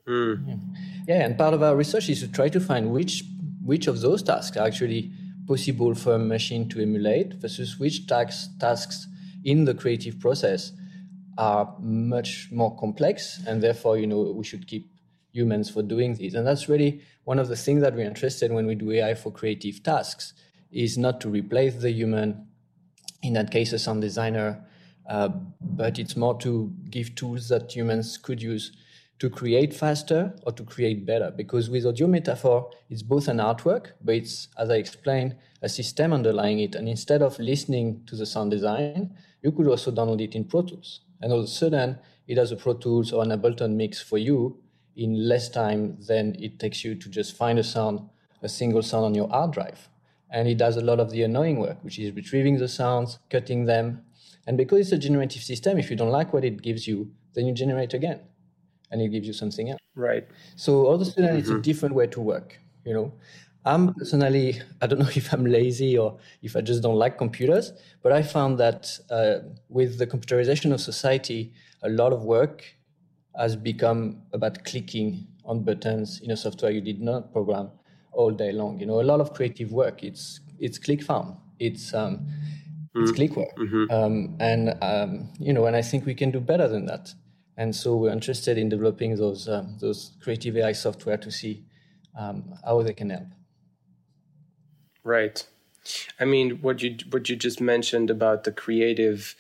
S3: Yeah, and part of our research is to try to find which of those tasks are actually possible for a machine to emulate versus which tasks in the creative process are much more complex, and therefore, we should keep humans for doing this. And that's really one of the things that we're interested in when we do AI for creative tasks, is not to replace the human, in that case, a sound designer, but it's more to give tools that humans could use to create faster or to create better. Because with audio metaphor, it's both an artwork, but it's, as I explained, a system underlying it. And instead of listening to the sound design, you could also download it in Pro Tools. And all of a sudden, it has a Pro Tools or an Ableton mix for you in less time than it takes you to just find a single sound on your hard drive. And it does a lot of the annoying work, which is retrieving the sounds, cutting them. And because it's a generative system, if you don't like what it gives you, then you generate again, and it gives you something else.
S6: Right.
S3: So all of a sudden, it's a different way to work. I'm personally, I don't know if I'm lazy or if I just don't like computers, but I found that with the computerization of society, a lot of work has become about clicking on buttons in a software you did not program all day long. A lot of creative work, it's click farm, it's click work, and I think we can do better than that. And so we're interested in developing those creative AI software to see how they can help.
S6: Right. I mean, what you just mentioned about the creative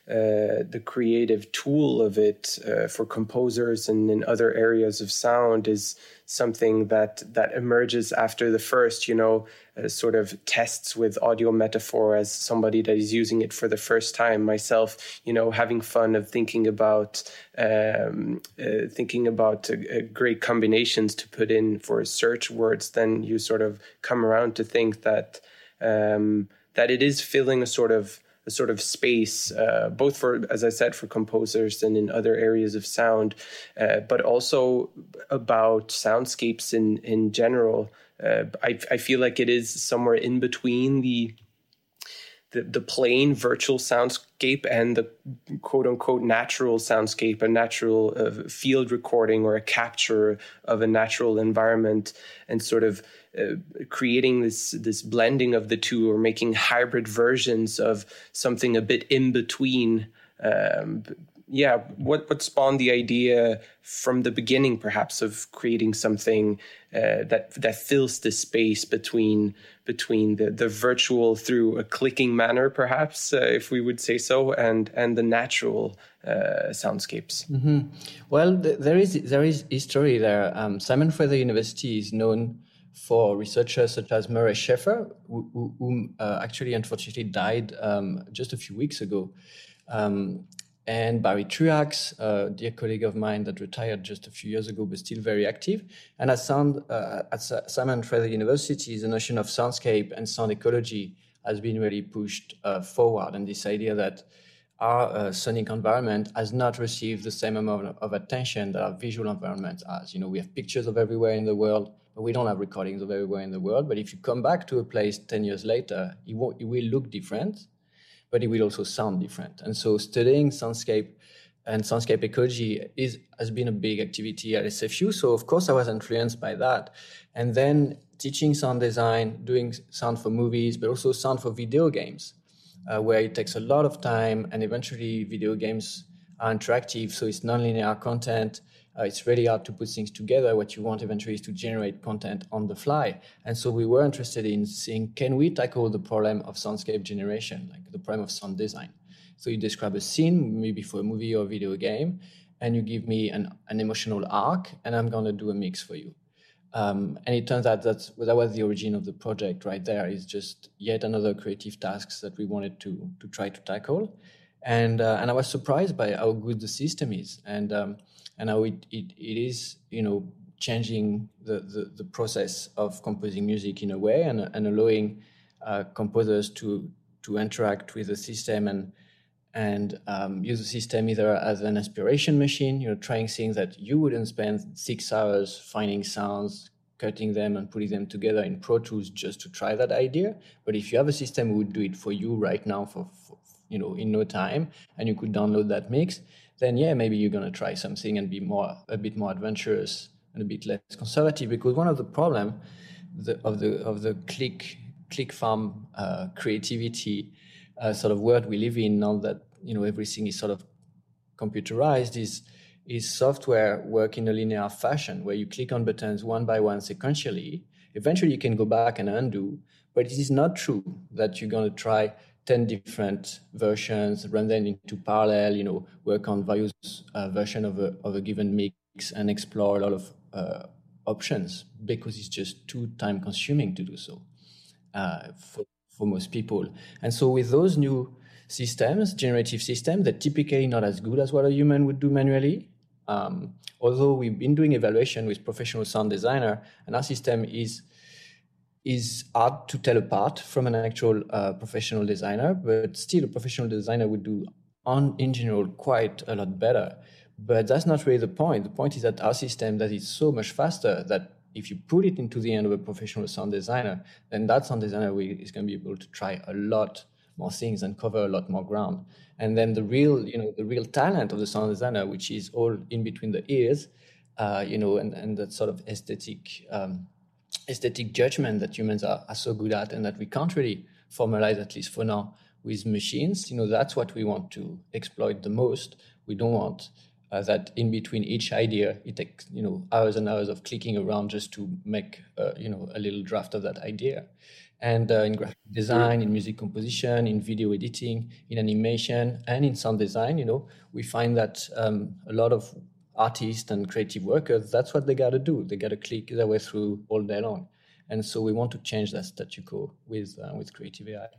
S6: tool of it for composers and in other areas of sound is something that emerges after the first, sort of tests with audio metaphor as somebody that is using it for the first time. Myself, having fun of thinking about great combinations to put in for search words. Then you sort of come around to think that it is filling a sort of space, both for, as I said, for composers and in other areas of sound, but also about soundscapes in general. I feel like it is somewhere in between the plain virtual soundscape and the quote unquote natural soundscape, a natural field recording or a capture of a natural environment, and sort of creating this blending of the two, or making hybrid versions of something a bit in between. What spawned the idea from the beginning, perhaps, of creating something that fills the space between the virtual through a clicking manner, perhaps, if we would say so, and the natural soundscapes?
S3: Mm-hmm. Well, there is history there. Simon Fraser University is known for researchers such as Murray Schafer, who actually unfortunately died just a few weeks ago. And Barry Truax, a dear colleague of mine that retired just a few years ago, but still very active. And at Simon Fraser University, the notion of soundscape and sound ecology has been really pushed forward. And this idea that our sonic environment has not received the same amount of attention that our visual environment has. We have pictures of everywhere in the world, but we don't have recordings of everywhere in the world. But if you come back to a place 10 years later, it will look different, but it will also sound different. And so studying soundscape and soundscape ecology has been a big activity at SFU. So of course I was influenced by that. And then teaching sound design, doing sound for movies, but also sound for video games, where it takes a lot of time, and eventually video games are interactive. So it's nonlinear content. It's really hard to put things together. What you want eventually is to generate content on the fly. And so we were interested in seeing, can we tackle the problem of soundscape generation, like the problem of sound design? So you describe a scene, maybe for a movie or a video game, and you give me an emotional arc, and I'm going to do a mix for you. And it turns out that was the origin of the project right there. Is just yet another creative task that we wanted to try to tackle. And I was surprised by how good the system is, and how it is, changing the process of composing music in a way, and allowing composers to interact with the system and use the system either as an inspiration machine, trying things that you wouldn't spend 6 hours finding sounds, cutting them and putting them together in Pro Tools just to try that idea. But if you have a system, it would do it for you right now for in no time, and you could download that mix, then yeah, maybe you're going to try something and be a bit more adventurous and a bit less conservative. Because one of the problem of the click farm creativity sort of world we live in now, that everything is sort of computerized, is software work in a linear fashion where you click on buttons one by one sequentially. Eventually you can go back and undo, but it is not true that you're going to try 10 different versions, run them into parallel, work on various version of a given mix and explore a lot of options, because it's just too time consuming to do so for most people. And so with those new systems, generative systems, they're typically not as good as what a human would do manually. Although we've been doing evaluation with professional sound designer, and our system is hard to tell apart from an actual professional designer, but still a professional designer would do in general quite a lot better. But that's not really the point. The point is that our system that is so much faster that if you put it into the hand of a professional sound designer, then that sound designer is going to be able to try a lot more things and cover a lot more ground. And then the real talent of the sound designer, which is all in between the ears, and that sort of aesthetic judgment that humans are so good at, and that we can't really formalize, at least for now, with machines. That's what we want to exploit the most. We don't want that in between each idea, it takes hours and hours of clicking around just to make a little draft of that idea. And in graphic design, in music composition, in video editing, in animation, and in sound design, we find that a lot of artists and creative workers, that's what they got to do. They got to click their way through all day long. And so we want to change that statu quo with creative AI.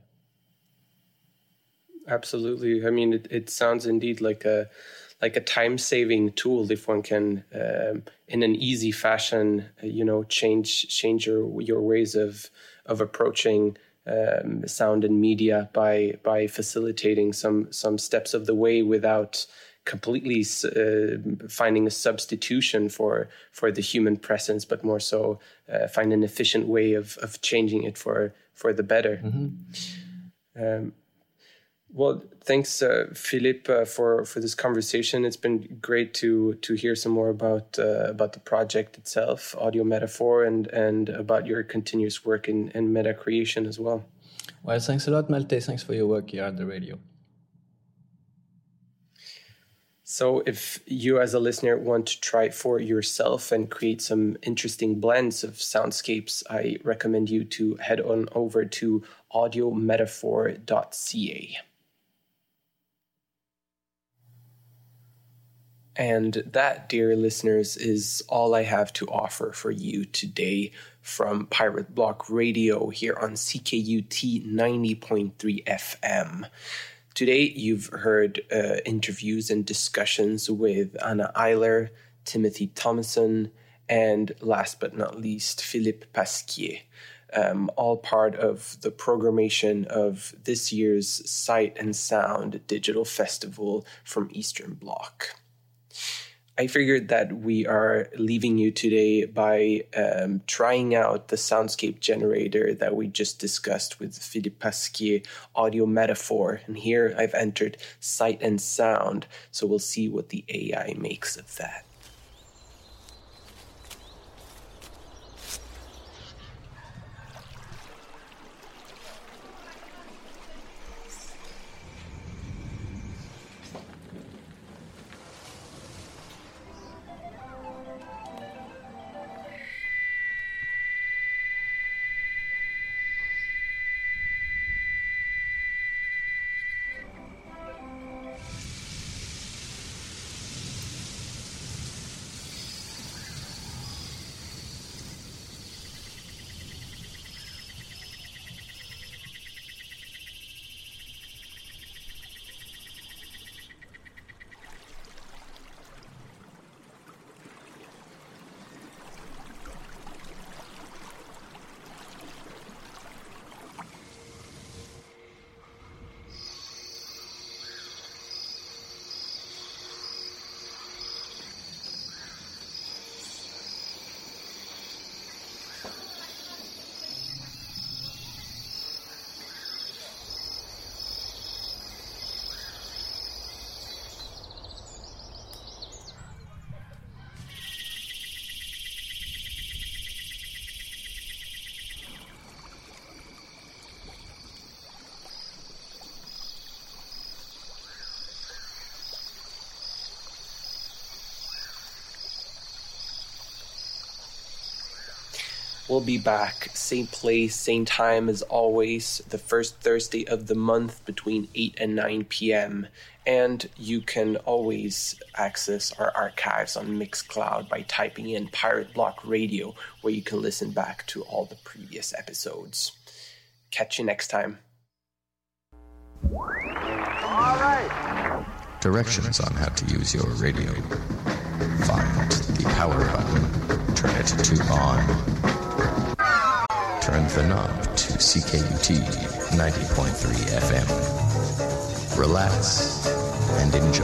S6: Absolutely. I mean, it sounds indeed like a time-saving tool if one can, in an easy fashion, change your ways of approaching sound and media by facilitating some steps of the way without completely finding a substitution for the human presence, but more so find an efficient way of changing it for the better. Mm-hmm. Well, thanks, Philippe, for this conversation. It's been great to hear some more about the project itself, Audio Metaphor, and about your continuous work in meta creation as well.
S3: Well, thanks a lot, Malte. Thanks for your work here at the radio.
S6: So if you as a listener want to try it for yourself and create some interesting blends of soundscapes, I recommend you to head on over to audiometaphor.ca. And that, dear listeners, is all I have to offer for you today from Pirate Block Radio here on CKUT 90.3 FM. Today, you've heard interviews and discussions with Anna Eiler, Timothy Thomason, and last but not least, Philippe Pasquier, all part of the programmation of this year's Sight and Sound Digital Festival from Eastern Bloc. I figured that we are leaving you today by trying out the soundscape generator that we just discussed with Philippe Pasquier, Audio Metaphor. And here I've entered Sight and Sound, so we'll see what the AI makes of that. We'll be back, same place, same time as always, the first Thursday of the month between 8 and 9 p.m. And you can always access our archives on Mixcloud by typing in Pirate Block Radio, where you can listen back to all the previous episodes. Catch you next time.
S8: All right.
S9: Directions on how to use your radio. Find the power button. Turn it to on. Turn the knob to CKUT 90.3 FM. Relax and enjoy.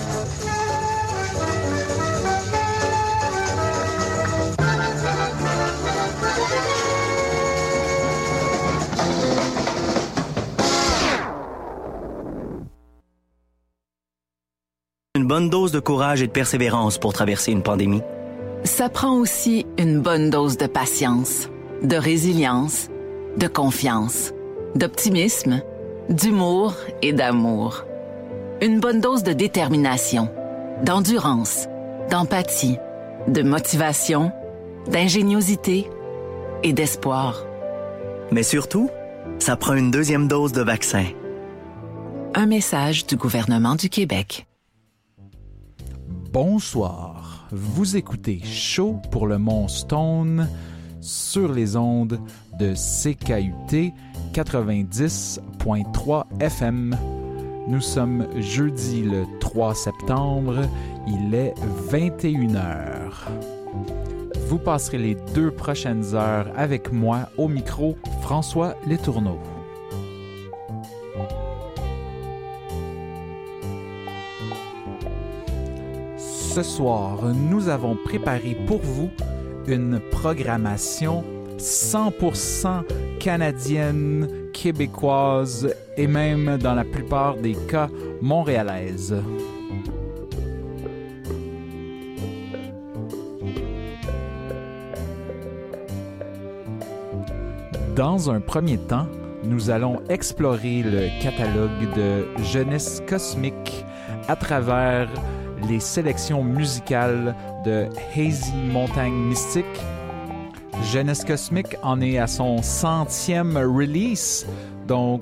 S10: Une bonne dose de courage et de persévérance pour traverser une pandémie.
S11: Ça prend aussi une bonne dose de patience, de résilience, de confiance, d'optimisme, d'humour et d'amour. Une bonne dose de détermination, d'endurance, d'empathie, de motivation, d'ingéniosité et d'espoir.
S10: Mais surtout, ça prend une deuxième dose de vaccin.
S11: Un message du gouvernement du Québec.
S12: Bonsoir, vous écoutez Show pour le Mont Stone sur les ondes de CKUT 90.3 FM. Nous sommes jeudi le 3 septembre, il est 21h. Vous passerez les 2 prochaines heures avec moi au micro, François Letourneau. Ce soir, nous avons préparé pour vous une programmation 100% canadienne, québécoise et même dans la plupart des cas montréalaise. Dans un premier temps, nous allons explorer le catalogue de Jeunesse Cosmique à travers les sélections musicales de Hazy Montagne Mystique. Jeunesse Cosmique en est à son 100e release, donc